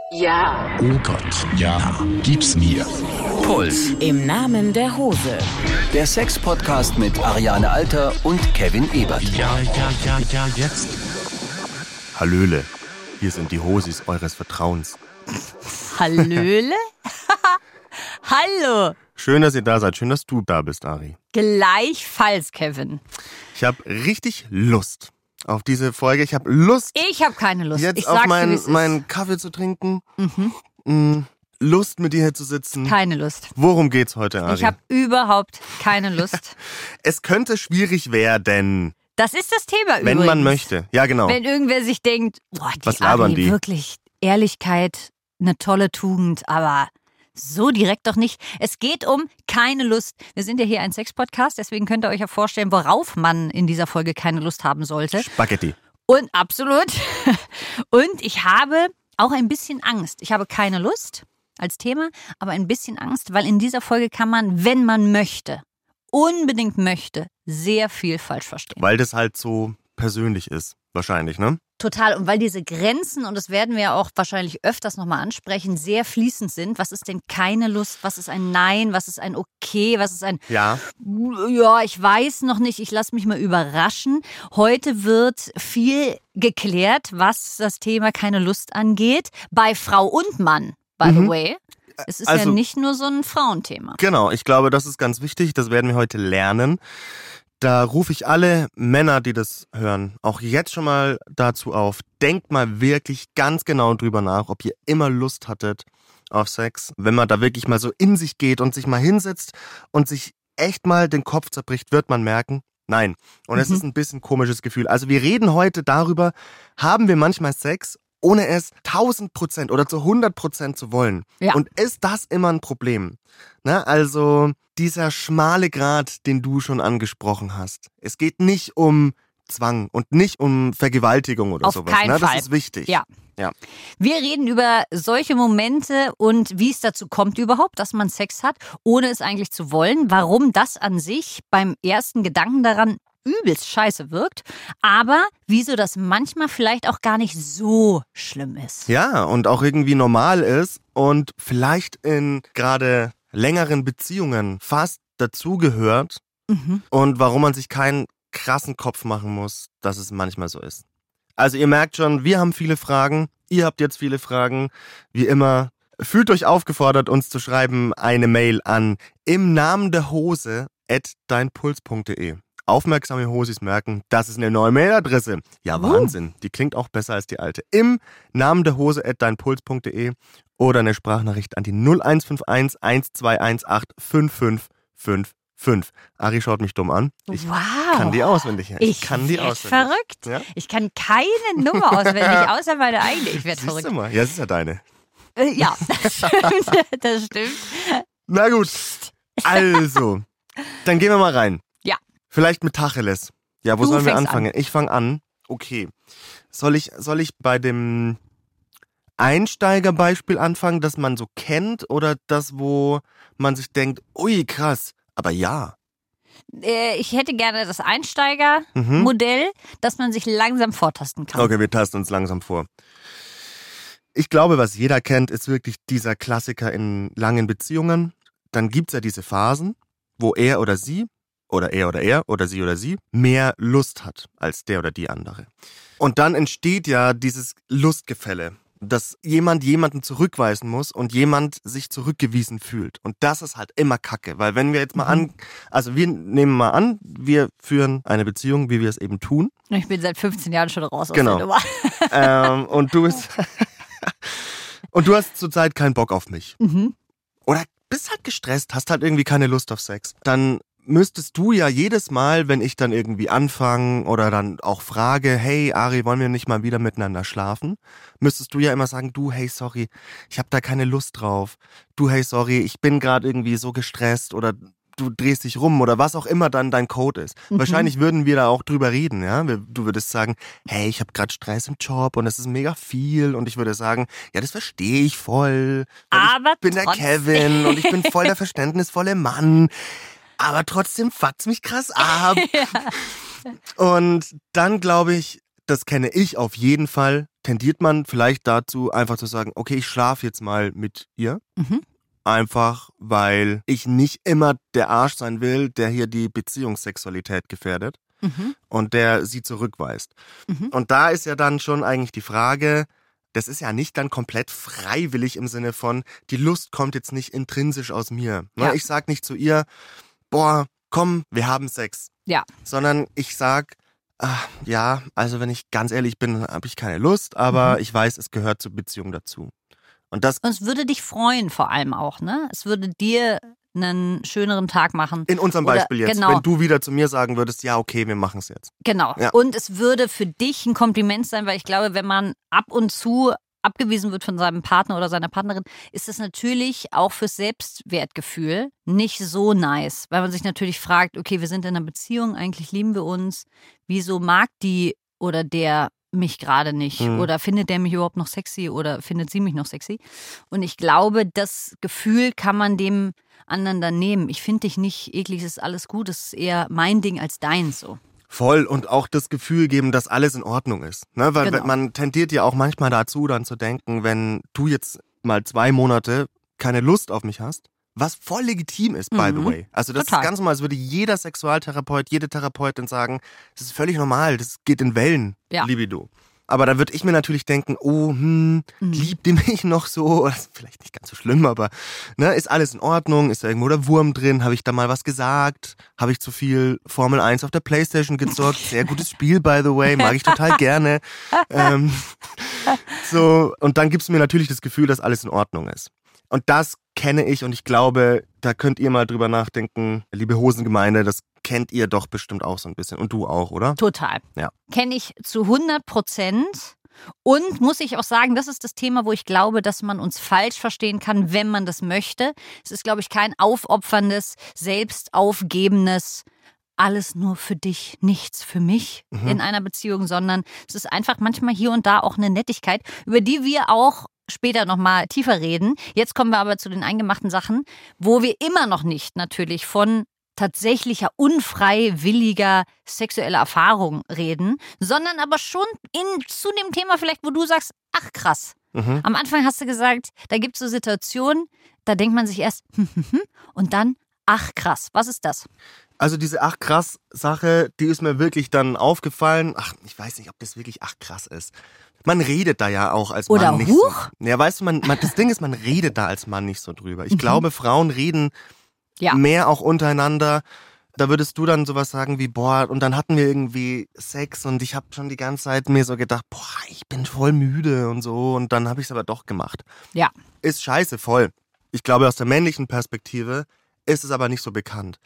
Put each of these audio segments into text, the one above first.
Ja. Oh Gott, ja, gib's mir. Puls. Im Namen der Hose. Der Sex-Podcast mit Ariane Alter und Kevin Ebert. Ja, jetzt. Hallöle, hier sind die Hosis eures Vertrauens. Hallöle? Hallo. Schön, dass ihr da seid. Schön, dass du da bist, Ari. Gleichfalls, Kevin. Ich habe richtig Lust auf diese Folge. Ich habe Lust, Ich habe keine Lust. jetzt ich auf sag's dir, wie es ist. meinen Kaffee zu trinken. Lust, mit dir hier zu sitzen. Keine Lust. Worum geht's heute, Ari? Ich habe überhaupt keine Lust. Es könnte schwierig werden, Das ist das Thema wenn übrigens. man möchte. Ja, genau. Wenn irgendwer sich denkt, boah, die Was labern Ari, die? wirklich, Ehrlichkeit, eine tolle Tugend, aber so direkt doch nicht. Es geht um keine Lust. Wir sind ja hier ein Sex-Podcast, deswegen könnt ihr euch ja vorstellen, worauf man in dieser Folge keine Lust haben sollte. Spaghetti. Und absolut. Und ich habe auch ein bisschen Angst. Ich habe keine Lust als Thema, aber ein bisschen Angst, weil in dieser Folge kann man, wenn man möchte, unbedingt möchte, sehr viel falsch verstehen. Weil das halt so persönlich ist. Wahrscheinlich, ne? Total. Und weil diese Grenzen, und das werden wir ja auch wahrscheinlich öfters nochmal ansprechen, sehr fließend sind. Was ist denn keine Lust? Was ist ein Nein? Was ist ein Okay? Was ist ein Ja. Ja, ich weiß noch nicht, ich lasse mich mal überraschen. Heute wird viel geklärt, was das Thema keine Lust angeht, bei Frau und Mann, by the way. Es ist ja Also- nicht nur so ein Frauenthema. Genau, ich glaube, das ist ganz wichtig. Das werden wir heute lernen. Da rufe ich alle Männer, die das hören, auch jetzt schon mal dazu auf. Denkt mal wirklich ganz genau drüber nach, ob ihr immer Lust hattet auf Sex. Wenn man da wirklich mal so in sich geht und sich mal hinsetzt und sich echt mal den Kopf zerbricht, wird man merken, nein. Und es ist ein bisschen komisches Gefühl. Also wir reden heute darüber, haben wir manchmal Sex, ohne es 1000% oder zu 100% zu wollen. Ja. Und ist das immer ein Problem? Ne? Also dieser schmale Grat, den du schon angesprochen hast. Es geht nicht um Zwang und nicht um Vergewaltigung oder Auf sowas. keinen Ne? Das Fall. ist wichtig. Ja. Ja. Wir reden über solche Momente und wie es dazu kommt überhaupt, dass man Sex hat, ohne es eigentlich zu wollen. Warum das an sich beim ersten Gedanken daran übelst scheiße wirkt, aber wieso das manchmal vielleicht auch gar nicht so schlimm ist. Ja, und auch irgendwie normal ist und vielleicht in gerade längeren Beziehungen fast dazugehört und warum man sich keinen krassen Kopf machen muss, dass es manchmal so ist. Also ihr merkt schon, wir haben viele Fragen, ihr habt jetzt viele Fragen, wie immer. Fühlt euch aufgefordert, uns zu schreiben eine Mail an imnamendehose@deinpuls.de. Aufmerksame Hosis merken, das ist eine neue Mailadresse. Ja, Wahnsinn. Die klingt auch besser als die alte. imnamendehose@deinpuls.de oder eine Sprachnachricht an die 0151 1218 5555. Ari schaut mich dumm an. Ich Wow. kann die auswendig. Ich kann die werd auswendig. verrückt. Ja? Ich kann keine Nummer auswendig, außer meine eigene. Ich werde Siehst verrückt. du mal. Ja, das ist ja deine. Ja, das stimmt. Das stimmt. Na gut. Also, dann gehen wir mal rein. Ja. Vielleicht mit Tacheles. Ja, wo Du sollen wir fängst anfangen? Ich fange an. Okay. Soll ich bei dem Einsteigerbeispiel anfangen, das man so kennt, oder das, wo man sich denkt, ui, krass, aber ja. Ich hätte gerne das Einsteigermodell, dass man sich langsam vortasten kann. Okay, wir tasten uns langsam vor. Ich glaube, was jeder kennt, ist wirklich dieser Klassiker in langen Beziehungen. Dann gibt's ja diese Phasen, wo er oder sie oder er oder sie mehr Lust hat als der oder die andere. Und dann entsteht ja dieses Lustgefälle, dass jemand jemanden zurückweisen muss und jemand sich zurückgewiesen fühlt. Und das ist halt immer Kacke, weil wenn wir jetzt mal wir nehmen mal an, wir führen eine Beziehung, wie wir es eben tun. Ich bin seit 15 Jahren schon raus aus Genau. der Nummer. Und du bist und du hast zurzeit keinen Bock auf mich. Oder bist halt gestresst, hast halt irgendwie keine Lust auf Sex. Dann müsstest du ja jedes Mal, wenn ich dann irgendwie anfange oder dann auch frage, hey Ari, wollen wir nicht mal wieder miteinander schlafen? Müsstest du ja immer sagen, du, hey, sorry, ich habe da keine Lust drauf. Du, hey, sorry, ich bin gerade irgendwie so gestresst oder du drehst dich rum oder was auch immer dann dein Code ist. Wahrscheinlich würden wir da auch drüber reden, ja. Du würdest sagen, hey, ich habe gerade Stress im Job und es ist mega viel und ich würde sagen, ja, das verstehe ich voll. Weil Aber ich bin der trotzdem. Kevin und ich bin voll der verständnisvolle Mann. Aber trotzdem fuckt's mich krass ab. Und dann, glaube ich, das kenne ich auf jeden Fall, tendiert man vielleicht dazu, einfach zu sagen, okay, ich schlafe jetzt mal mit ihr. Mhm. Einfach, weil ich nicht immer der Arsch sein will, der hier die Beziehungssexualität gefährdet und der sie zurückweist. Und da ist ja dann schon eigentlich die Frage, das ist ja nicht dann komplett freiwillig im Sinne von, die Lust kommt jetzt nicht intrinsisch aus mir. Ne? Ja. Ich sag nicht zu ihr, boah, komm, wir haben Sex. Ja. Sondern ich sag, ja, also wenn ich ganz ehrlich bin, habe ich keine Lust, aber ich weiß, es gehört zur Beziehung dazu. Und das Und es würde dich freuen vor allem auch, ne? Es würde dir einen schöneren Tag machen. in unserem Oder- Beispiel jetzt, genau. wenn du wieder zu mir sagen würdest, ja, okay, wir machen es jetzt. Genau. Ja. Und es würde für dich ein Kompliment sein, weil ich glaube, wenn man ab und zu abgewiesen wird von seinem Partner oder seiner Partnerin, ist es natürlich auch fürs Selbstwertgefühl nicht so nice, weil man sich natürlich fragt, okay, wir sind in einer Beziehung, eigentlich lieben wir uns, wieso mag die oder der mich gerade nicht oder findet der mich überhaupt noch sexy oder findet sie mich noch sexy? Und ich glaube, das Gefühl kann man dem anderen dann nehmen. Ich finde dich nicht eklig, es ist alles gut, es ist eher mein Ding als deins so. Voll und auch das Gefühl geben, dass alles in Ordnung ist. Ne? Weil Genau. man tendiert ja auch manchmal dazu, dann zu denken, wenn du jetzt mal 2 Monate keine Lust auf mich hast, was voll legitim ist, by the way. Also das Total. ist ganz normal, das würde jeder Sexualtherapeut, jede Therapeutin sagen, das ist völlig normal, das geht in Wellen, Ja. Libido. Aber da würde ich mir natürlich denken, liebt die mich noch so? Das ist vielleicht nicht ganz so schlimm, aber ne, ist alles in Ordnung? Ist da irgendwo der Wurm drin? Habe ich da mal was gesagt? Habe ich zu viel Formel 1 auf der Playstation gezockt? Sehr gutes Spiel, by the way, mag ich total gerne. So, und dann gibt's mir natürlich das Gefühl, dass alles in Ordnung ist. Und das kenne ich und ich glaube, da könnt ihr mal drüber nachdenken, liebe Hosengemeinde, das kennt ihr doch bestimmt auch so ein bisschen. Und du auch, oder? Total. Ja. Kenne ich zu 100%. Und muss ich auch sagen, das ist das Thema, wo ich glaube, dass man uns falsch verstehen kann, wenn man das möchte. Es ist, glaube ich, kein aufopferndes, selbstaufgebendes, alles nur für dich, nichts für mich in einer Beziehung, sondern es ist einfach manchmal hier und da auch eine Nettigkeit, über die wir auch später nochmal tiefer reden. Jetzt kommen wir aber zu den eingemachten Sachen, wo wir immer noch nicht natürlich von tatsächlicher unfreiwilliger sexueller Erfahrung reden, sondern aber schon zu dem Thema vielleicht, wo du sagst, ach krass. Am Anfang hast du gesagt, da gibt es so Situationen, da denkt man sich erst und dann, ach krass, was ist das? Also diese ach krass Sache, die ist mir wirklich dann aufgefallen. Ach, ich weiß nicht, ob das wirklich ach krass ist. Man redet da ja auch als Oder Mann nicht huch? so. Ja, weißt du, das Ding ist, man redet da als Mann nicht so drüber. Ich glaube, Frauen reden Ja. mehr auch untereinander. Da würdest du dann sowas sagen wie, boah, und dann hatten wir irgendwie Sex und ich habe schon die ganze Zeit mir so gedacht, boah, ich bin voll müde und so und dann habe ich es aber doch gemacht. Ja. Ist scheiße, voll. Ich glaube, aus der männlichen Perspektive ist es aber nicht so bekannt.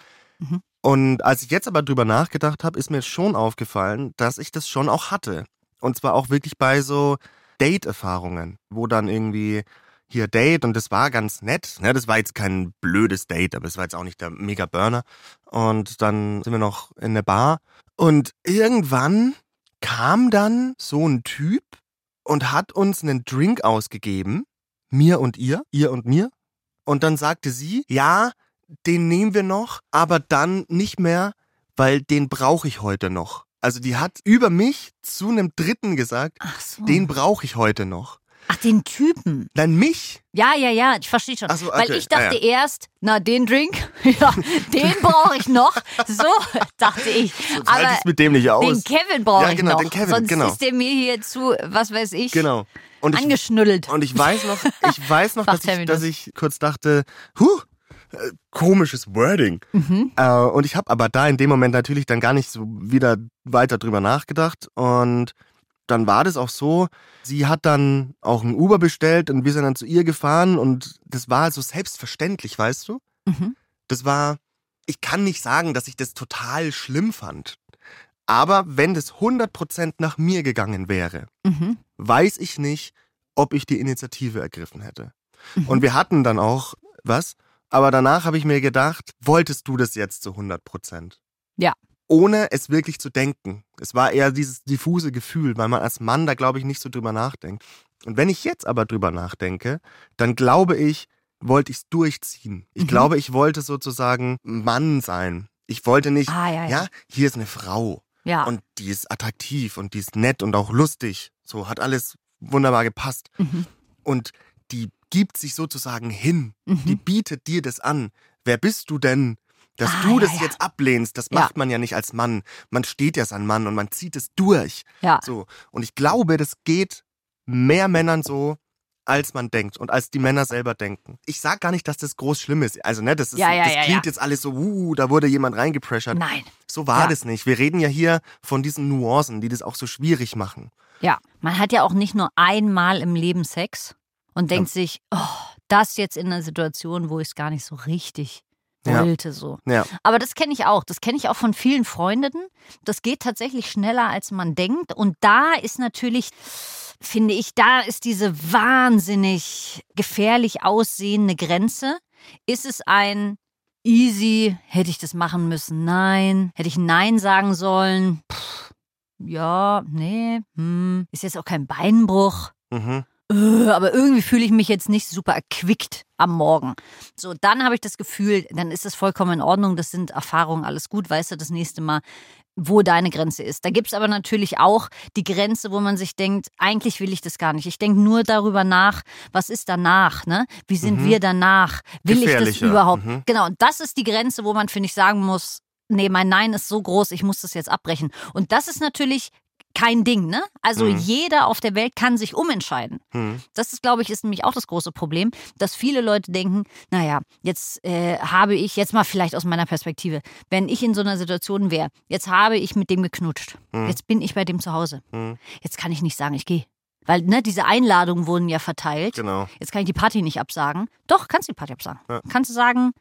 Und als ich jetzt aber drüber nachgedacht habe, ist mir schon aufgefallen, dass ich das schon auch hatte. Und zwar auch wirklich bei so Date-Erfahrungen, wo dann irgendwie hier Date und das war ganz nett. Ne, das war jetzt kein blödes Date, aber es war jetzt auch nicht der Mega-Burner. Und dann sind wir noch in der Bar und irgendwann kam dann so ein Typ und hat uns einen Drink ausgegeben, mir und ihr und mir. Und dann sagte sie, ja, den nehmen wir noch, aber dann nicht mehr, weil den brauche ich heute noch. Also die hat über mich zu einem Dritten gesagt, Ach so. den brauche ich heute noch. Ach, den Typen. Dann mich? Ja, ich verstehe schon. Ach so, Weil okay. ich dachte Ah, ja. erst, na, den Drink, ja, den brauche ich noch. So dachte ich. Sonst Aber halte ich es mit dem nicht aus. den Kevin brauche Ja, ich genau, noch. den Kevin, Sonst genau. ist der mir hier zu, was weiß ich, Genau. Und angeschnüttelt. Und ich weiß noch, Fachterminus. dass ich kurz dachte, komisches Wording. Und ich habe aber da in dem Moment natürlich dann gar nicht so wieder weiter drüber nachgedacht. Und dann war das auch so, sie hat dann auch ein Uber bestellt und wir sind dann zu ihr gefahren und das war so selbstverständlich, weißt du? Das war, ich kann nicht sagen, dass ich das total schlimm fand. Aber wenn das 100% nach mir gegangen wäre, weiß ich nicht, ob ich die Initiative ergriffen hätte. Und wir hatten dann auch was, aber danach habe ich mir gedacht, wolltest du das jetzt zu 100%? Ja. Ohne es wirklich zu denken. Es war eher dieses diffuse Gefühl, weil man als Mann da, glaube ich, nicht so drüber nachdenkt. Und wenn ich jetzt aber drüber nachdenke, dann glaube ich, wollte ich es durchziehen. Ich glaube, ich wollte sozusagen Mann sein. Ich wollte nicht, Ja. hier ist eine Frau. Ja. Und die ist attraktiv und die ist nett und auch lustig. So, hat alles wunderbar gepasst. Und die gibt sich sozusagen hin. Die bietet dir das an. Wer bist du denn, dass du das jetzt ablehnst? Das macht man ja nicht als Mann. Man steht ja als Mann und man zieht es durch. Ja. So. Und ich glaube, das geht mehr Männern so, als man denkt und als die Männer selber denken. Ich sag gar nicht, dass das groß schlimm ist. Also, ne, das klingt jetzt alles so, da wurde jemand reingepressured. Nein. So war das nicht. Wir reden ja hier von diesen Nuancen, die das auch so schwierig machen. Ja, man hat ja auch nicht nur einmal im Leben Sex und denkt sich, das jetzt in einer Situation, wo ich es gar nicht so richtig wollte. So. Ja. Aber das kenne ich auch. Das kenne ich auch von vielen Freundinnen. Das geht tatsächlich schneller, als man denkt. Und da ist natürlich, finde ich, da ist diese wahnsinnig gefährlich aussehende Grenze. Ist es ein easy, hätte ich das machen müssen? Nein. Hätte ich Nein sagen sollen? Ja, nee. Ist jetzt auch kein Beinbruch. Aber irgendwie fühle ich mich jetzt nicht super erquickt am Morgen. So, dann habe ich das Gefühl, dann ist das vollkommen in Ordnung. Das sind Erfahrungen, alles gut. Weißt du das nächste Mal, wo deine Grenze ist. Da gibt es aber natürlich auch die Grenze, wo man sich denkt, eigentlich will ich das gar nicht. Ich denke nur darüber nach, was ist danach, ne? Wie sind wir danach? Will ich das überhaupt? Genau, und das ist die Grenze, wo man, finde ich, sagen muss, nee, mein Nein ist so groß, ich muss das jetzt abbrechen. Und das ist natürlich kein Ding, ne? Also jeder auf der Welt kann sich umentscheiden. Das ist, glaube ich, ist nämlich auch das große Problem, dass viele Leute denken, naja, jetzt habe ich, jetzt mal vielleicht aus meiner Perspektive, wenn ich in so einer Situation wäre, jetzt habe ich mit dem geknutscht, jetzt bin ich bei dem zu Hause, jetzt kann ich nicht sagen, ich gehe. Weil, ne, diese Einladungen wurden ja verteilt. Genau. Jetzt kann ich die Party nicht absagen. Doch, kannst du die Party absagen. Ja. Kannst du sagen,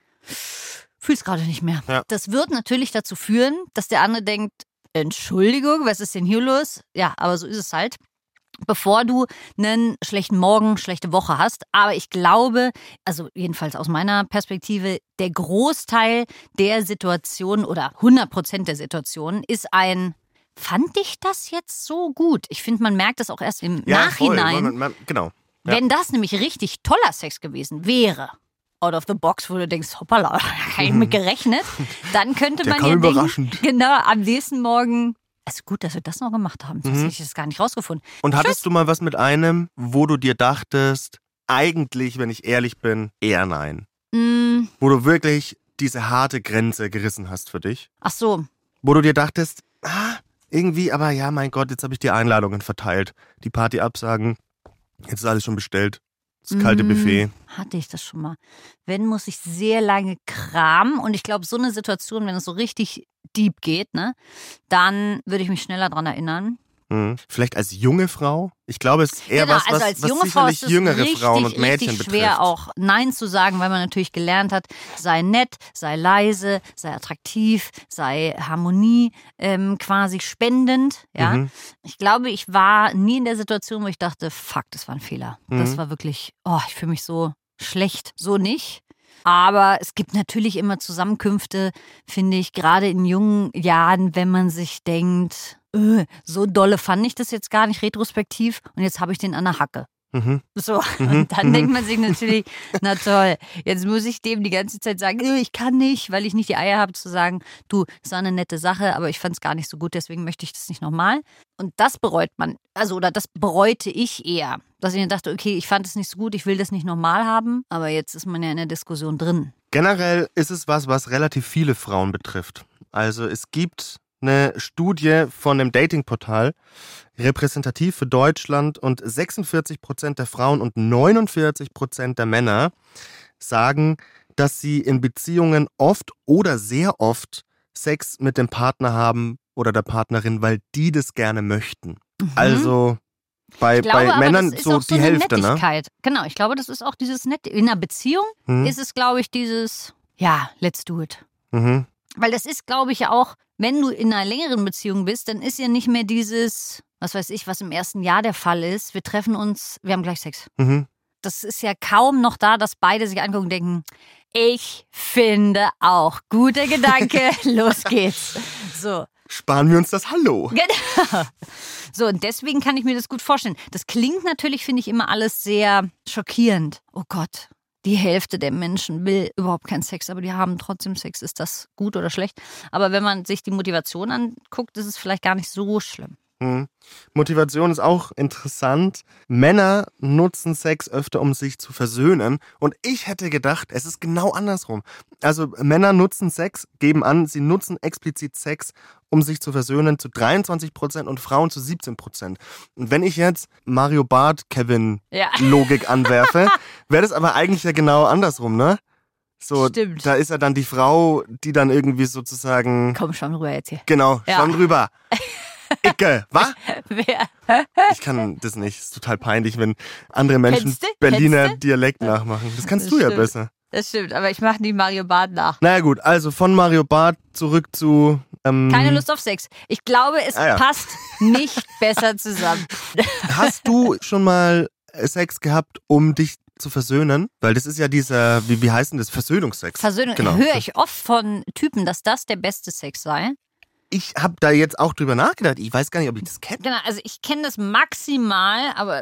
fühl's gerade nicht mehr. Ja. Das wird natürlich dazu führen, dass der andere denkt, Entschuldigung, was ist denn hier los? Ja, aber so ist es halt. Bevor du einen schlechten Morgen, schlechte Woche hast. Aber ich glaube, also jedenfalls aus meiner Perspektive, der Großteil der Situationen oder 100% der Situationen ist ein, fand ich das jetzt so gut? Ich finde, man merkt das auch erst im Nachhinein. Voll. Genau. Ja. Wenn das nämlich richtig toller Sex gewesen wäre, out of the box, wo du denkst, hoppala, habe ich mit gerechnet, dann könnte man ja denken, genau, am nächsten Morgen, also gut, dass wir das noch gemacht haben, sonst hätte ich das gar nicht rausgefunden. Und hattest du mal was mit einem, wo du dir dachtest, eigentlich, wenn ich ehrlich bin, eher nein? Wo du wirklich diese harte Grenze gerissen hast für dich? Ach so. Wo du dir dachtest, irgendwie, aber ja, mein Gott, jetzt habe ich die Einladungen verteilt, die Party absagen, jetzt ist alles schon bestellt. Das kalte Buffet. Hatte ich das schon mal. Wenn, muss ich sehr lange kramen. Und ich glaube, so eine Situation, wenn es so richtig deep geht, ne, dann würde ich mich schneller dran erinnern. Vielleicht als junge Frau? Ich glaube, es ist eher was als junge sicherlich Frau ist es jüngere richtig, Frauen und Mädchen richtig betrifft. Schwer auch Nein zu sagen, weil man natürlich gelernt hat, sei nett, sei leise, sei attraktiv, sei Harmonie quasi spendend. Ja? Ich glaube, ich war nie in der Situation, wo ich dachte, fuck, das war ein Fehler. Das war wirklich, ich fühle mich so schlecht. So nicht. Aber es gibt natürlich immer Zusammenkünfte, finde ich, gerade in jungen Jahren, wenn man sich denkt, so dolle fand ich das jetzt gar nicht retrospektiv und jetzt habe ich den an der Hacke. So, und dann denkt man sich natürlich, na toll, jetzt muss ich dem die ganze Zeit sagen, ich kann nicht, weil ich nicht die Eier habe zu sagen, du, das war eine nette Sache, aber ich fand es gar nicht so gut, deswegen möchte ich das nicht nochmal. Und das bereut man, oder das bereute ich eher, dass ich mir dachte, okay, ich fand es nicht so gut, ich will das nicht nochmal haben, aber jetzt ist man ja in der Diskussion drin. Generell ist es was relativ viele Frauen betrifft. Also es gibt eine Studie von einem Datingportal, repräsentativ für Deutschland, und 46% der Frauen und 49% der Männer sagen, dass sie in Beziehungen oft oder sehr oft Sex mit dem Partner haben oder der Partnerin, weil die das gerne möchten. Also bei Männern so die Hälfte, ne? Genau, ich glaube, das ist auch dieses Nette. In einer Beziehung ist es, glaube ich, dieses, ja, let's do it. Weil das ist, glaube ich, ja auch, wenn du in einer längeren Beziehung bist, dann ist ja nicht mehr dieses, was weiß ich, was im ersten Jahr der Fall ist, wir treffen uns, wir haben gleich Sex. Das ist ja kaum noch da, dass beide sich angucken und denken, ich finde auch, guter Gedanke, los geht's. So. Sparen wir uns das Hallo. Genau. So, und deswegen kann ich mir das gut vorstellen. Das klingt natürlich, finde ich, immer alles sehr schockierend. Oh Gott, die Hälfte der Menschen will überhaupt keinen Sex, aber die haben trotzdem Sex. Ist das gut oder schlecht? Aber wenn man sich die Motivation anguckt, ist es vielleicht gar nicht so schlimm. Motivation ist auch interessant. Männer nutzen Sex öfter, um sich zu versöhnen. Und ich hätte gedacht, es ist genau andersrum. Also Männer nutzen Sex, geben an, sie nutzen explizit Sex, um sich zu versöhnen, zu 23% und Frauen zu 17%. Und wenn ich jetzt Mario Barth Kevin Logik anwerfe, wäre das aber eigentlich ja genau andersrum, ne? So, Stimmt. Da ist ja dann die Frau, die dann irgendwie sozusagen... Komm, schwamm rüber jetzt hier. Genau, Ja. schwamm rüber. Icke, was? Wer? Ich kann das nicht. Es ist total peinlich, wenn andere Menschen Kennst du? Berliner Kennst du? Dialekt nachmachen. Das kannst Das du ja stimmt. besser. Das stimmt, aber ich mache die Mario Barth nach. Naja gut, also von Mario Barth zurück zu... Keine Lust auf Sex. Ich glaube, es ja. passt nicht besser zusammen. Hast du schon mal Sex gehabt, um dich zu versöhnen? Weil das ist ja dieser, wie heißt denn das? Versöhnungsex. Versöhnung Genau. höre ich oft von Typen, dass das der beste Sex sei. Ich habe da jetzt auch drüber nachgedacht. Ich weiß gar nicht, ob ich das kenne. Genau, also ich kenne das maximal, aber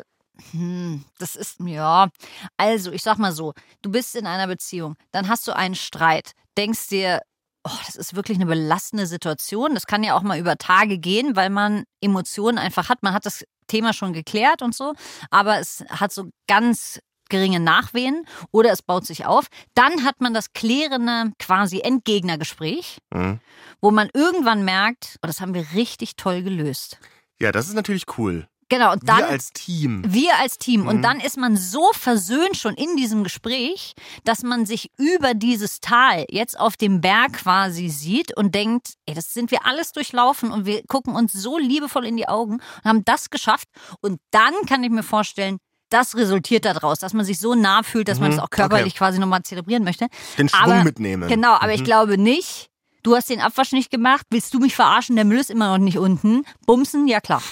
das ist, ja. Also, ich sag mal so, du bist in einer Beziehung, dann hast du einen Streit, denkst dir, oh, das ist wirklich eine belastende Situation. Das kann ja auch mal über Tage gehen, weil man Emotionen einfach hat. Man hat das Thema schon geklärt und so, aber es hat so ganz geringe Nachwehen oder es baut sich auf. Dann hat man das klärende quasi Endgegnergespräch, wo man irgendwann merkt, oh, das haben wir richtig toll gelöst. Ja, das ist natürlich cool. Genau, und dann Wir als Team. Und dann ist man so versöhnt schon in diesem Gespräch, dass man sich über dieses Tal jetzt auf dem Berg quasi sieht und denkt, ey, das sind wir alles durchlaufen und wir gucken uns so liebevoll in die Augen und haben das geschafft. Und dann kann ich mir vorstellen, das resultiert daraus, dass man sich so nah fühlt, dass man es auch körperlich quasi nochmal zelebrieren möchte. Den Schwung mitnehmen. Genau, aber ich glaube nicht, du hast den Abwasch nicht gemacht, willst du mich verarschen, der Müll ist immer noch nicht unten. Bumsen, ja klar.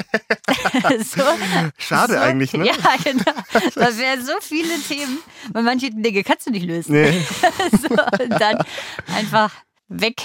Schade eigentlich, ne? Ja, genau. Das wären so viele Themen, weil manche Dinge kannst du nicht lösen. Nee. Und dann einfach weg,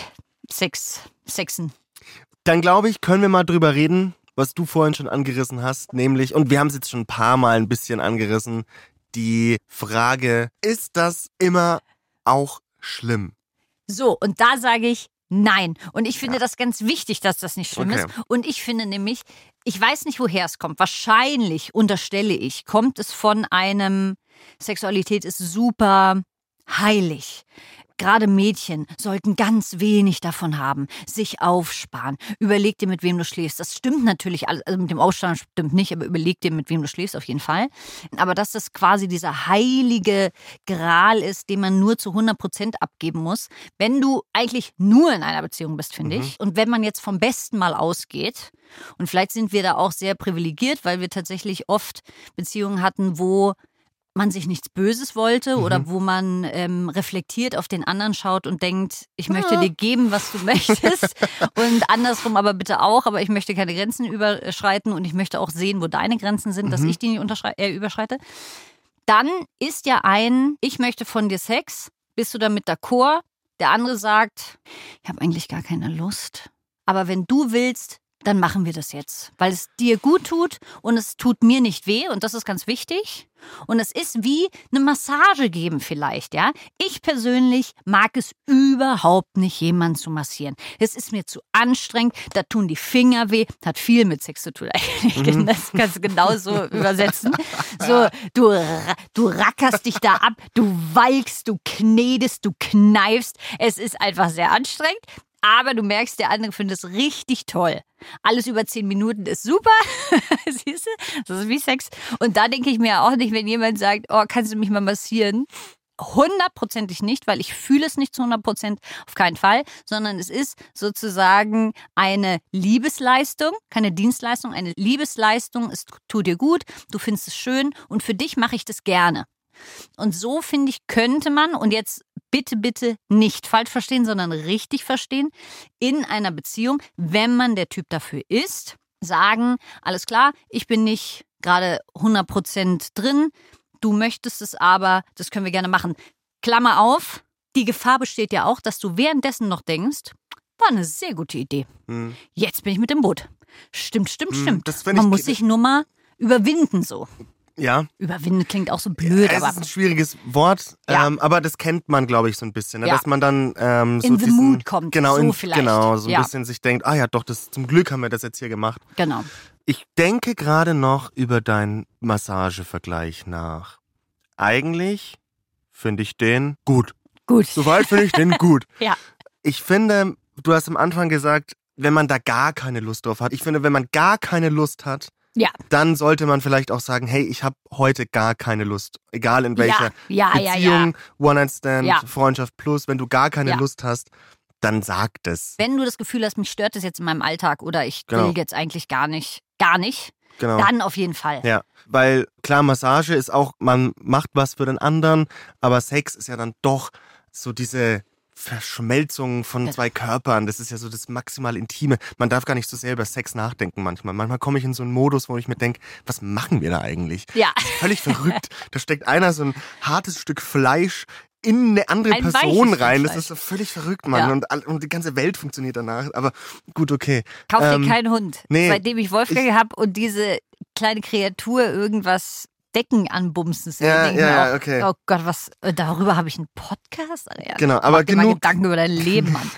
Sexen. Dann glaube ich, können wir mal drüber reden, was du vorhin schon angerissen hast, nämlich, und wir haben es jetzt schon ein paar Mal ein bisschen angerissen, die Frage, ist das immer auch schlimm? So, und da sage ich nein. Und ich finde das ganz wichtig, dass das nicht schlimm ist. Und ich finde nämlich, ich weiß nicht, woher es kommt. Wahrscheinlich, unterstelle ich, kommt es von einem, Sexualität ist super heilig. Gerade Mädchen sollten ganz wenig davon haben, sich aufsparen. Überleg dir, mit wem du schläfst. Das stimmt natürlich, also mit dem Aussparen stimmt nicht, aber überleg dir, mit wem du schläfst, auf jeden Fall. Aber dass das quasi dieser heilige Gral ist, den man nur zu 100% abgeben muss, wenn du eigentlich nur in einer Beziehung bist, finde ich. Und wenn man jetzt vom Besten mal ausgeht, und vielleicht sind wir da auch sehr privilegiert, weil wir tatsächlich oft Beziehungen hatten, wo man sich nichts Böses wollte oder wo man reflektiert auf den anderen schaut und denkt, ich möchte dir geben, was du möchtest und andersrum aber bitte auch, aber ich möchte keine Grenzen überschreiten und ich möchte auch sehen, wo deine Grenzen sind, dass ich die nicht überschreite. Dann ist ja ich möchte von dir Sex, bist du damit d'accord? Der andere sagt, ich habe eigentlich gar keine Lust, aber wenn du willst, dann machen wir das jetzt, weil es dir gut tut und es tut mir nicht weh und das ist ganz wichtig. Und es ist wie eine Massage geben vielleicht, ja. Ich persönlich mag es überhaupt nicht, jemanden zu massieren. Es ist mir zu anstrengend, da tun die Finger weh, hat viel mit Sex zu tun eigentlich. Das kannst du genauso übersetzen. So, du rackerst dich da ab, du walkst, du knetest, du kneifst. Es ist einfach sehr anstrengend. Aber du merkst, der andere findet es richtig toll. Alles über 10 Minuten ist super. Siehst du? Das ist wie Sex. Und da denke ich mir auch nicht, wenn jemand sagt, oh, kannst du mich mal massieren? 100%ig nicht, weil ich fühle es nicht zu 100%, auf keinen Fall, sondern es ist sozusagen eine Liebesleistung, keine Dienstleistung, eine Liebesleistung. Es tut dir gut, du findest es schön und für dich mache ich das gerne. Und so, finde ich, könnte man, und jetzt bitte nicht falsch verstehen, sondern richtig verstehen, in einer Beziehung, wenn man der Typ dafür ist, sagen, alles klar, ich bin nicht gerade 100% drin, du möchtest es aber, das können wir gerne machen. Klammer auf, die Gefahr besteht ja auch, dass du währenddessen noch denkst, war eine sehr gute Idee. Jetzt bin ich mit dem Boot. Stimmt. Das Man muss sich nur mal überwinden so. Ja. Überwinden klingt auch so blöd, Es aber ist ein schwieriges Wort, Ja. aber das kennt man, glaube ich, so ein bisschen. Ne? Ja. Dass man dann so in the diesen, mood kommt, genau, so vielleicht. Genau, so ein Ja. bisschen sich denkt, ja doch, zum Glück haben wir das jetzt hier gemacht. Genau. Ich denke gerade noch über deinen Massagevergleich nach. Eigentlich finde ich den gut. Gut. Soweit finde ich den gut. Ja. Ich finde, du hast am Anfang gesagt, wenn man da gar keine Lust drauf hat. Ich finde, wenn man gar keine Lust hat, Ja. dann sollte man vielleicht auch sagen, hey, ich habe heute gar keine Lust. Egal in welcher Ja. Beziehung, One-Night-Stand, Ja. Freundschaft plus, wenn du gar keine Ja. Lust hast, dann sag das. Wenn du das Gefühl hast, mich stört das jetzt in meinem Alltag oder ich Genau. will jetzt eigentlich gar nicht, Genau. dann auf jeden Fall. Ja, weil klar, Massage ist auch, man macht was für den anderen, aber Sex ist ja dann doch so diese Verschmelzung von zwei Körpern. Das ist ja so das maximal Intime. Man darf gar nicht so sehr über Sex nachdenken manchmal. Manchmal komme ich in so einen Modus, wo ich mir denke, was machen wir da eigentlich? Ja. Das ist völlig verrückt. Da steckt einer so ein hartes Stück Fleisch in eine andere Ein Person weiches rein. Stück Das ist so völlig verrückt, Mann. Ja. Und die ganze Welt funktioniert danach. Aber gut, okay. Kauf dir keinen Hund. nee, Seitdem ich Wolfgang habe und diese kleine Kreatur irgendwas Decken anbumsen sehen, Ja, denke ich mir ja, auch, okay. oh Gott, was, darüber habe ich einen Podcast? Ja, Genau, mach aber dir mal genug. Gedanken über dein Leben, Mann.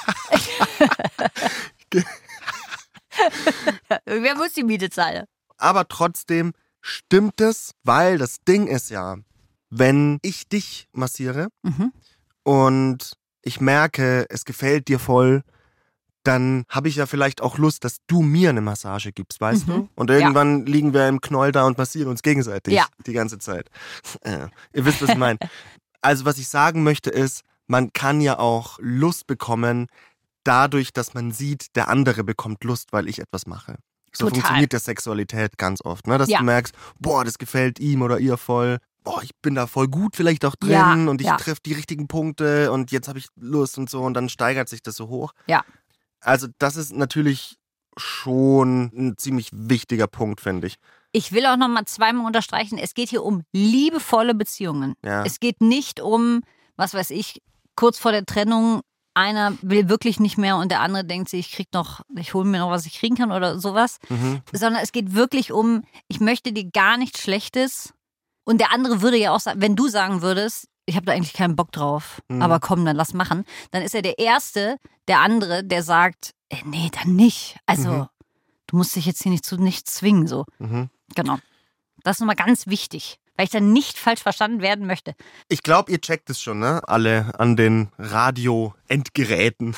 Irgendwer muss die Miete zahlen. Aber trotzdem stimmt es, weil das Ding ist ja, wenn ich dich massiere und ich merke, es gefällt dir voll, dann habe ich ja vielleicht auch Lust, dass du mir eine Massage gibst, weißt du? Und irgendwann liegen wir im Knoll da und massieren uns gegenseitig die ganze Zeit. Ihr wisst, was ich meine. Also was ich sagen möchte ist, man kann ja auch Lust bekommen, dadurch, dass man sieht, der andere bekommt Lust, weil ich etwas mache. So Total. funktioniert der Sexualität ganz oft, ne? Dass Ja. du merkst, boah, das gefällt ihm oder ihr voll. Boah, ich bin da voll gut vielleicht auch drin Ja, und ich ja. treffe die richtigen Punkte und jetzt habe ich Lust und so und dann steigert sich das so hoch. Ja. Also das ist natürlich schon ein ziemlich wichtiger Punkt, finde ich. Ich will auch noch mal zweimal unterstreichen, es geht hier um liebevolle Beziehungen. Ja. Es geht nicht um, was weiß ich, kurz vor der Trennung, einer will wirklich nicht mehr und der andere denkt sich, ich hole mir noch, was ich kriegen kann oder sowas. Sondern es geht wirklich um, ich möchte dir gar nichts Schlechtes. Und der andere würde ja auch sagen, wenn du sagen würdest, ich habe da eigentlich keinen Bock drauf, aber komm, dann lass machen. Dann ist er der andere, der sagt, nee, dann nicht. Also, du musst dich jetzt hier nicht zu nichts zwingen, so. Genau. Das ist nochmal ganz wichtig, weil ich dann nicht falsch verstanden werden möchte. Ich glaube, ihr checkt es schon, ne? Alle an den Radio-Endgeräten.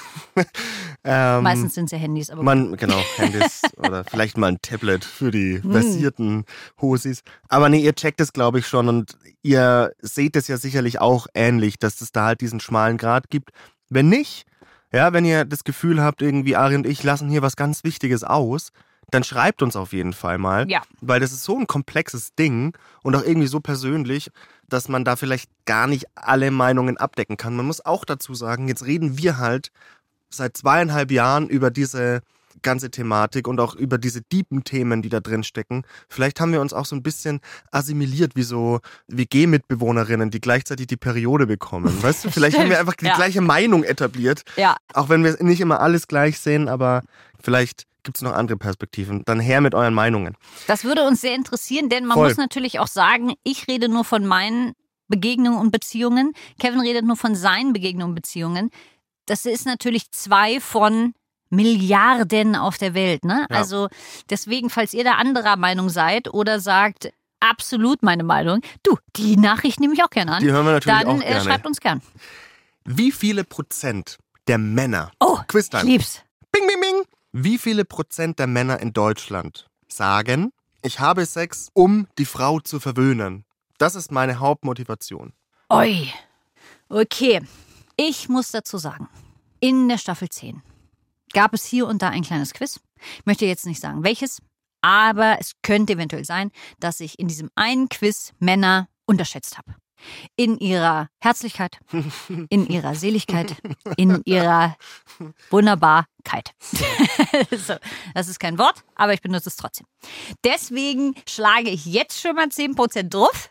Meistens sind es ja Handys, aber Genau, Handys oder vielleicht mal ein Tablet für die versierten Hosis. Aber nee, ihr checkt es, glaube ich, schon und ihr seht es ja sicherlich auch ähnlich, dass es da halt diesen schmalen Grat gibt. Wenn nicht, ja, wenn ihr das Gefühl habt, irgendwie Ari und ich lassen hier was ganz Wichtiges aus, dann schreibt uns auf jeden Fall mal, Ja. weil das ist so ein komplexes Ding und auch irgendwie so persönlich, dass man da vielleicht gar nicht alle Meinungen abdecken kann. Man muss auch dazu sagen, jetzt reden wir halt seit 2,5 Jahren über diese ganze Thematik und auch über diese tiefen Themen, die da drin stecken. Vielleicht haben wir uns auch so ein bisschen assimiliert, wie so WG-Mitbewohnerinnen, die gleichzeitig die Periode bekommen. Weißt du, vielleicht haben wir einfach die Ja. gleiche Meinung etabliert. Ja. Auch wenn wir nicht immer alles gleich sehen, aber vielleicht gibt es noch andere Perspektiven. Dann her mit euren Meinungen. das würde uns sehr interessieren, denn man Voll. muss natürlich auch sagen, ich rede nur von meinen Begegnungen und Beziehungen. Kevin redet nur von seinen Begegnungen und Beziehungen. Das ist natürlich 2 von Milliarden auf der Welt, ne? Ja. Also deswegen, falls ihr da anderer Meinung seid oder sagt, absolut meine Meinung, du, die Nachricht nehme ich auch gerne an. Die hören wir natürlich Dann auch gerne. schreibt uns gern. Wie viele Prozent der Männer, Oh, ich Quiztime, lieb's. bing, bing, bing, wie viele Prozent der Männer in Deutschland sagen, ich habe Sex, um die Frau zu verwöhnen? Das ist meine Hauptmotivation. Oi. Okay. Ich muss dazu sagen, in der Staffel 10 gab es hier und da ein kleines Quiz. Ich möchte jetzt nicht sagen, welches, aber es könnte eventuell sein, dass ich in diesem einen Quiz Männer unterschätzt habe. In ihrer Herzlichkeit, in ihrer Seligkeit, in ihrer Wunderbarkeit. So, das ist kein Wort, aber ich benutze es trotzdem. Deswegen schlage ich jetzt schon mal 10% drauf.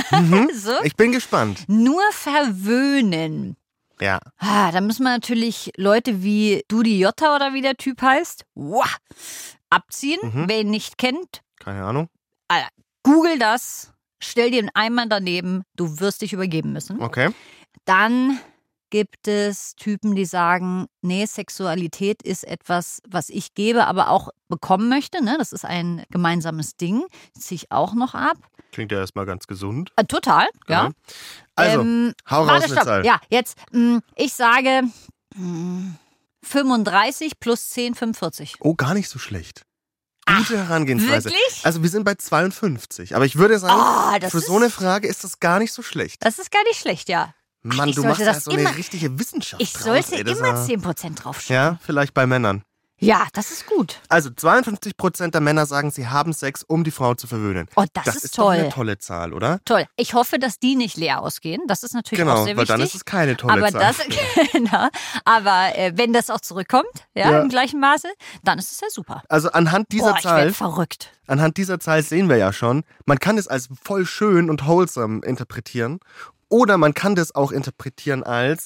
So. Ich bin gespannt. Nur verwöhnen. Ja. Da müssen wir natürlich Leute wie Dudi Jotta oder wie der Typ heißt, abziehen. Wer ihn nicht kennt, Keine Ahnung. Google das, stell dir einen Eimer daneben, du wirst dich übergeben müssen. Okay. Dann gibt es Typen, die sagen, nee, Sexualität ist etwas, was ich gebe, aber auch bekommen möchte. Ne? Das ist ein gemeinsames Ding. Das ziehe ich auch noch ab. Klingt ja erstmal ganz gesund. Total, ja. Also, hau raus warte, eine Zahl. Ja, jetzt, ich sage 35 plus 10, 45. Oh, gar nicht so schlecht. Gute Herangehensweise. wirklich? Also wir sind bei 52. Aber ich würde sagen, das für ist- so eine Frage ist das gar nicht so schlecht. Das ist gar nicht schlecht, ja. Mann, ich du sollte machst ja das so eine immer- richtige Wissenschaft Ich draus. sollte ey. Das immer war- 10% draufschreiben. Ja, vielleicht bei Männern. Ja, das ist gut. Also 52% der Männer sagen, sie haben Sex, um die Frau zu verwöhnen. Oh, das ist doch toll. eine tolle Zahl, oder? Toll. Ich hoffe, dass die nicht leer ausgehen. Das ist natürlich Genau, auch sehr weil wichtig. dann ist es keine tolle aber Zahl. Genau. Aber wenn das auch zurückkommt, Ja. im gleichen Maße, dann ist es ja super. Also anhand dieser Boah, ich Zahl, werde verrückt. anhand dieser Zahl sehen wir ja schon, man kann es als voll schön und wholesome interpretieren. Oder man kann das auch interpretieren als,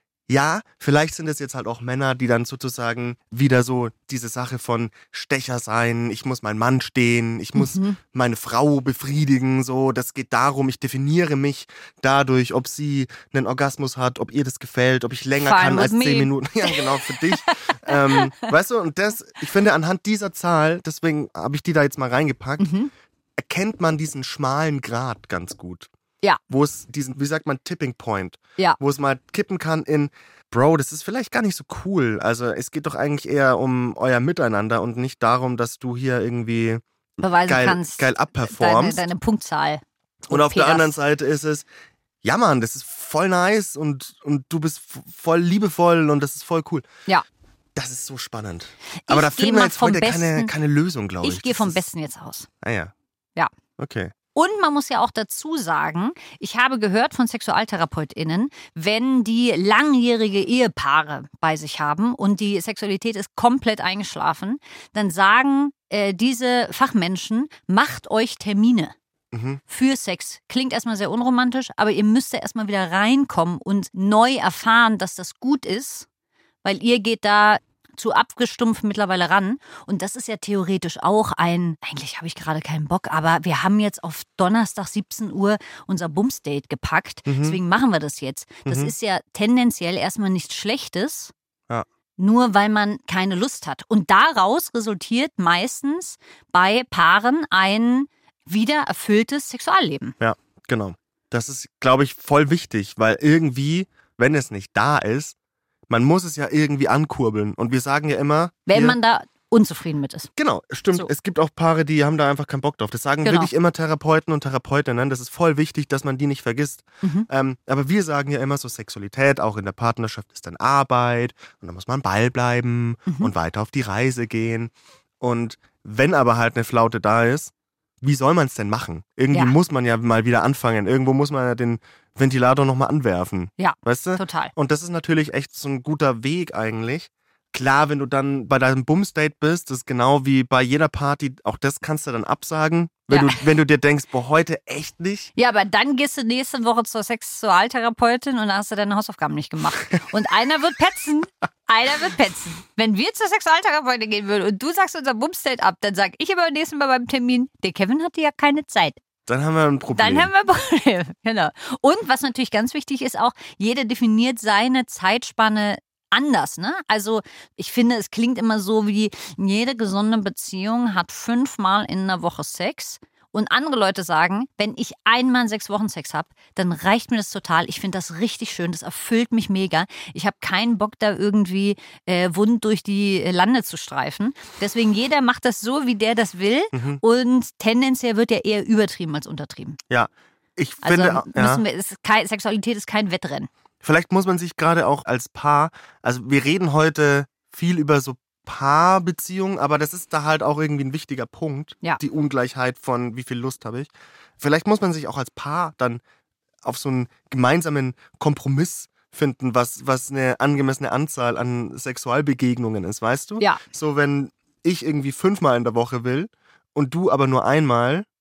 ja, vielleicht sind es jetzt halt auch Männer, die dann sozusagen wieder so diese Sache von Stecher sein, ich muss meinen Mann stehen, ich muss meine Frau befriedigen, so, das geht darum, ich definiere mich dadurch, ob sie einen Orgasmus hat, ob ihr das gefällt, ob ich länger Fine kann with als me. 10 Minuten. Ja, genau, für dich. Weißt du, und das, ich finde anhand dieser Zahl, deswegen habe ich die da jetzt mal reingepackt, erkennt man diesen schmalen Grat ganz gut. Ja. Wo es diesen, wie sagt man, Tipping Point, Ja. wo es mal kippen kann in, Bro, das ist vielleicht gar nicht so cool. Also es geht doch eigentlich eher um euer Miteinander und nicht darum, dass du hier irgendwie Beweisen geil kannst. abperformst. Deine Punktzahl. Und auf der Peters. anderen Seite ist es, ja Mann, das ist voll nice und du bist voll liebevoll und das ist voll cool. Ja. Das ist so spannend. Aber da gehe finden wir mal jetzt vom heute Besten- keine Lösung, glaube ich. Ich gehe Das vom ist- Besten jetzt aus. Ah ja. Ja. Okay. Und man muss ja auch dazu sagen, ich habe gehört von SexualtherapeutInnen, wenn die langjährige Ehepaare bei sich haben und die Sexualität ist komplett eingeschlafen, dann sagen diese Fachmenschen, macht euch Termine für Sex. Klingt erstmal sehr unromantisch, aber ihr müsst da erstmal wieder reinkommen und neu erfahren, dass das gut ist, weil ihr geht da zu abgestumpft mittlerweile ran. Und das ist ja theoretisch auch eigentlich habe ich gerade keinen Bock, aber wir haben jetzt auf Donnerstag 17 Uhr unser Bumsdate gepackt. Deswegen machen wir das jetzt. Das ist ja tendenziell erstmal nichts Schlechtes, Ja. nur weil man keine Lust hat. Und daraus resultiert meistens bei Paaren ein wieder erfülltes Sexualleben. Ja, genau. Das ist, glaube ich, voll wichtig, weil irgendwie, wenn es nicht da ist, man muss es ja irgendwie ankurbeln. Und wir sagen ja immer... Wenn hier- man da unzufrieden mit ist. Genau, stimmt. So. Es gibt auch Paare, die haben da einfach keinen Bock drauf. Das sagen Genau. wirklich immer Therapeuten und Therapeutinnen. Das ist voll wichtig, dass man die nicht vergisst. Aber wir sagen ja immer so, Sexualität auch in der Partnerschaft ist dann Arbeit. Und da muss man am Ball bleiben und weiter auf die Reise gehen. Und wenn aber halt eine Flaute da ist, wie soll man es denn machen? Irgendwie Ja. muss man ja mal wieder anfangen. Irgendwo muss man ja den Ventilator nochmal anwerfen. Ja, Weißt du? total. Und das ist natürlich echt so ein guter Weg eigentlich. Klar, wenn du dann bei deinem Bumsdate bist, das ist genau wie bei jeder Party, auch das kannst du dann absagen, wenn, Ja. wenn du dir denkst, boah, heute echt nicht. Ja, aber dann gehst du nächste Woche zur Sexualtherapeutin und dann hast du deine Hausaufgaben nicht gemacht. Und einer wird petzen. Einer wird petzen. Wenn wir zur Sexualtherapeutin gehen würden und du sagst unser Bumsdate ab, dann sag ich aber nächstes Mal beim Termin, der Kevin hatte ja keine Zeit. Dann haben wir ein Problem. Dann haben wir ein Problem. Genau. Und was natürlich ganz wichtig ist auch, jeder definiert seine Zeitspanne anders, ne? Also ich finde, es klingt immer so wie, jede gesunde Beziehung hat 5-mal in der Woche Sex. Und andere Leute sagen, wenn ich einmal in 6 Wochen Sex habe, dann reicht mir das total. Ich finde das richtig schön, das erfüllt mich mega. Ich habe keinen Bock, da irgendwie wund durch die Lande zu streifen. Deswegen jeder macht das so, wie der das will. Und tendenziell wird ja eher übertrieben als untertrieben. Ja, ich Also finde, müssen wir, Sexualität ist kein Wettrennen. vielleicht muss man sich gerade auch als Paar, also wir reden heute viel über so Paarbeziehungen, aber das ist da halt auch irgendwie ein wichtiger Punkt, Ja. die Ungleichheit von wie viel Lust habe ich. Vielleicht muss man sich auch als Paar dann auf so einen gemeinsamen Kompromiss finden, was eine angemessene Anzahl an Sexualbegegnungen ist, weißt du? Ja. So, wenn ich irgendwie 5-mal in der Woche will und du aber nur einmal,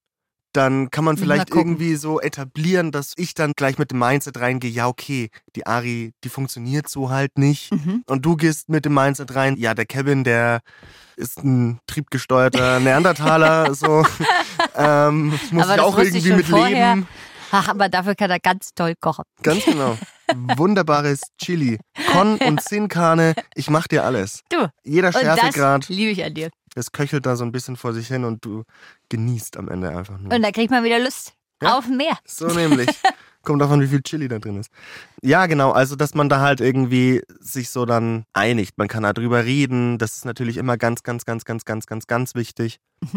dann kann man vielleicht Mal gucken. irgendwie so etablieren, dass ich dann gleich mit dem Mindset reingehe, ja okay, die Ari, die funktioniert so halt nicht. Und du gehst mit dem Mindset rein, ja der Kevin, der ist ein triebgesteuerter Neandertaler, so muss Aber ich das auch wusste ich irgendwie schon mit vorher. leben. Ach, aber dafür kann er ganz toll kochen. Ganz genau. Wunderbares Chili. Con und Sin Carne, ich mach dir alles. Du, Jeder und das Schärfegrad, liebe ich an dir. es köchelt da so ein bisschen vor sich hin und du genießt am Ende einfach nur. Und da kriegt man wieder Lust auf mehr. So nämlich. Kommt davon, wie viel Chili da drin ist. Ja, genau. Also, dass man da halt irgendwie sich so dann einigt. Man kann da drüber reden. Das ist natürlich immer ganz, ganz, ganz, ganz, ganz, ganz, ganz wichtig.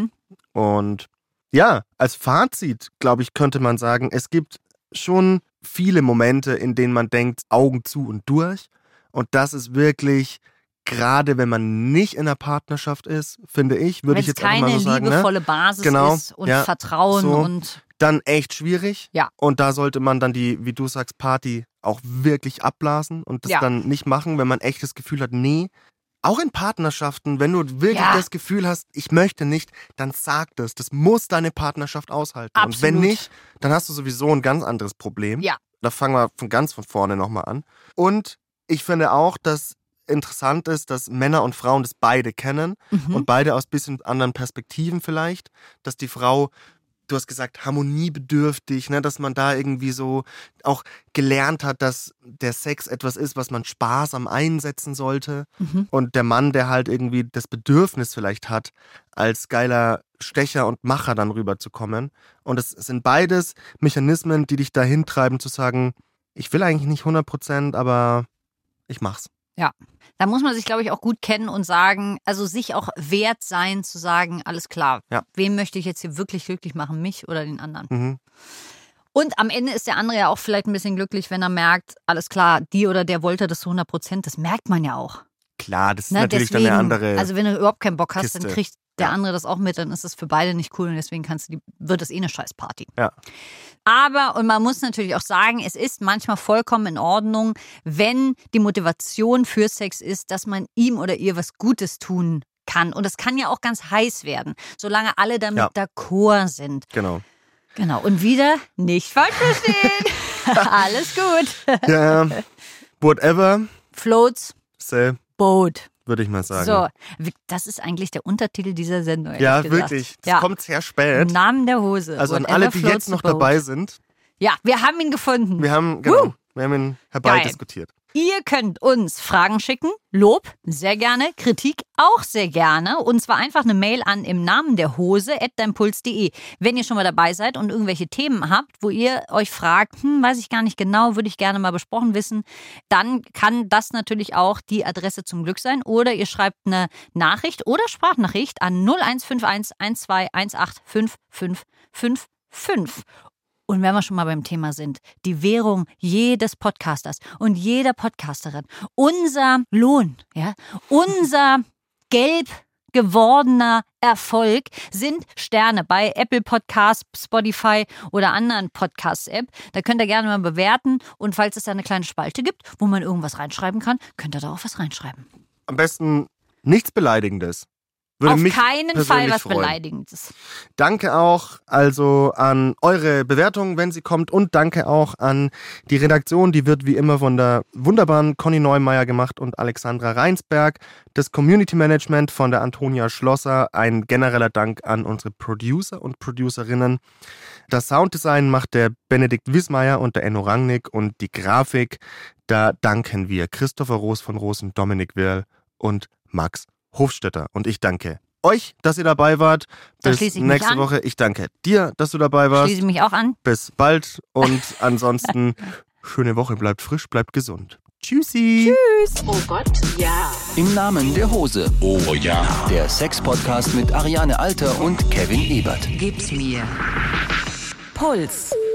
Und ja, als Fazit, glaube ich, könnte man sagen, es gibt schon viele Momente, in denen man denkt, Augen zu und durch. Und das ist wirklich, gerade wenn man nicht in einer Partnerschaft ist, finde ich, würde ich jetzt einfach mal so sagen. Wenn es keine liebevolle Basis Genau, ist und ja, Vertrauen so. und Dann echt schwierig. Ja. Und da sollte man dann die, wie du sagst, Party auch wirklich abblasen und das Ja. dann nicht machen, wenn man echt das Gefühl hat, nee. Auch in Partnerschaften, wenn du wirklich Ja. das Gefühl hast, ich möchte nicht, dann sag das. Das muss deine Partnerschaft aushalten. Und wenn Absolut. nicht, dann hast du sowieso ein ganz anderes Problem. Ja. Da fangen wir von vorne nochmal an. Und ich finde auch, dass interessant ist, dass Männer und Frauen das beide kennen und beide aus bisschen anderen Perspektiven vielleicht, dass die Frau, du hast gesagt, harmoniebedürftig, ne, dass man da irgendwie so auch gelernt hat, dass der Sex etwas ist, was man sparsam einsetzen sollte. Und der Mann, der halt irgendwie das Bedürfnis vielleicht hat, als geiler Stecher und Macher dann rüberzukommen. Und es sind beides Mechanismen, die dich dahin treiben zu sagen, ich will eigentlich nicht 100%, aber ich mach's. Ja, da muss man sich, glaube ich, auch gut kennen und sagen, also sich auch wert sein, zu sagen, alles klar, Ja. wem möchte ich jetzt hier wirklich glücklich machen, mich oder den anderen? Mhm. Und am Ende ist der andere ja auch vielleicht ein bisschen glücklich, wenn er merkt, alles klar, die oder der wollte das zu 100%, das merkt man ja auch. Klar, das ist Ne? natürlich Deswegen, dann eine andere also wenn du überhaupt keinen Bock hast, dann Kiste. kriegt der Ja. andere das auch mit, dann ist es für beide nicht cool und deswegen wird es eh eine Scheißparty. Ja. Aber, und man muss natürlich auch sagen, es ist manchmal vollkommen in Ordnung, wenn die Motivation für Sex ist, dass man ihm oder ihr was Gutes tun kann. Und es kann ja auch ganz heiß werden, solange alle damit Ja. d'accord sind. Genau. Genau. Und wieder nicht falsch verstehen. Alles gut. Ja, whatever, Floats, say, Boat. würde ich mal sagen. So, das ist eigentlich der Untertitel dieser Sendung. Ja, ehrlich gesagt. wirklich. Das Ja. kommt sehr Im spät. Namen der Hose. Also an Whatever alle, die floats jetzt noch the boat. dabei sind, Ja, wir haben ihn gefunden. wir haben ihn herbeidiskutiert. Ihr könnt uns Fragen schicken, Lob, sehr gerne, Kritik auch sehr gerne. Und zwar einfach eine Mail an im Namen der Hose @deinpuls.de. Wenn ihr schon mal dabei seid und irgendwelche Themen habt, wo ihr euch fragt, weiß ich gar nicht genau, würde ich gerne mal besprochen wissen, dann kann das natürlich auch die Adresse zum Glück sein. Oder ihr schreibt eine Nachricht oder Sprachnachricht an 0151 1218 5555. Und wenn wir schon mal beim Thema sind, die Währung jedes Podcasters und jeder Podcasterin, unser Lohn, ja, unser gelb gewordener Erfolg sind Sterne bei Apple Podcasts, Spotify oder anderen Podcast-App. Da könnt ihr gerne mal bewerten und falls es da eine kleine Spalte gibt, wo man irgendwas reinschreiben kann, könnt ihr da auch was reinschreiben. Am besten nichts Beleidigendes. Würde Auf mich keinen Fall persönlich was freuen. Beleidigendes. Danke auch also an eure Bewertung, wenn sie kommt, und danke auch an die Redaktion. Die wird wie immer von der wunderbaren Conny Neumeier gemacht und Alexandra Reinsberg. Das Community Management von der Antonia Schlosser. Ein genereller Dank an unsere Producer und Producerinnen. Das Sounddesign macht der Benedikt Wismeier und der Enno Rangnick, und die Grafik, da danken wir Christopher Roos von Rosen, Dominik Wirl und Max Hofstetter. Und ich danke euch, dass ihr dabei wart. Da Bis schließe ich mich nächste an. Woche. Ich danke dir, dass du dabei warst. Schließe mich auch an. Bis bald und ansonsten schöne Woche. Bleibt frisch, bleibt gesund. Tschüssi. Oh Gott, ja. Im Namen der Hose. Oh ja. Der Sex-Podcast mit Ariane Alter und Kevin Ebert. Gib's mir. Puls.